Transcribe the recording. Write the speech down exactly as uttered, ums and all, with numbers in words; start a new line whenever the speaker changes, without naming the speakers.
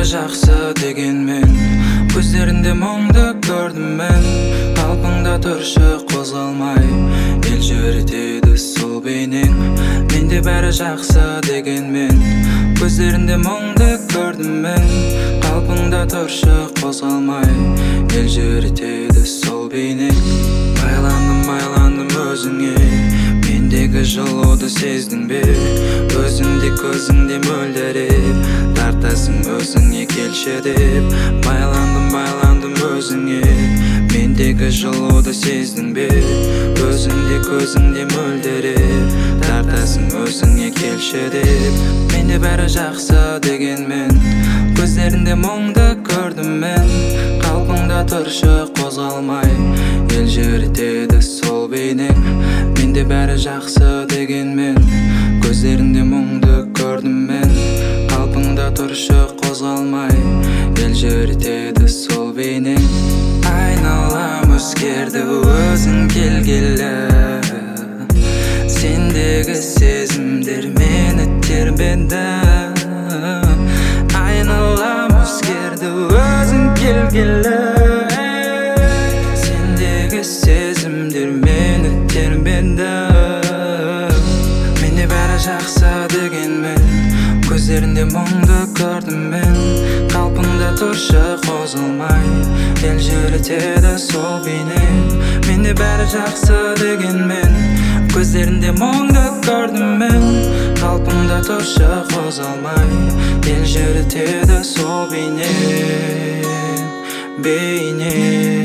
жақсы дегенмен көздерінде мұңды көрдім мен. Қалпыңда тұршы қозғалмай, ел жүретеді сол бейнең. Менде бәрі жақсы дегенмен көздерінде мұңды көрдім мен. Қалпыңда тұршы қозғалмай, ел жүретеді сол бейнең. Байландым, байландым өзіңе, мендегі жылуды сездің бе? Өзіңде көзіңде мөлдіреп, тартасың өзіңе келші деп. Байландым, байландым өзіңе, мендегі жылуды сездің бе? Өзіңде көзіңде мөлдіреп, тартасың өзіңе келші деп. Менде бәрі жақсы дегенмен көздерінде мұңды көрдім мен. Қалпыңда тұршы қозғалмай, ел жүретеді сол бейнең. Менде бәрі жақсы дегенмен көздерінде мұңды көрдім мен. Қалпыңда тұршы қозғалмай, ел жүретеді сол бейнең. Айналам өзгерді өзің келгелі, сендегі сезімдер мені тербеді. Айналам өзгерді өзің келгелі, сендегі сезімдер мені тербеді. Менде бәрі жақсы дегенмен көздерінде мұңды көрдім мен. Қалпыңда тұршы қозғалмай, ел жүретеді сол бейнең. Менде бәрі жақсы дегенмен көздерінде мұңды көрдім мен. Қалпыңда тұршы қозғалмай, ел жүретеді сол бейнең, бейнең.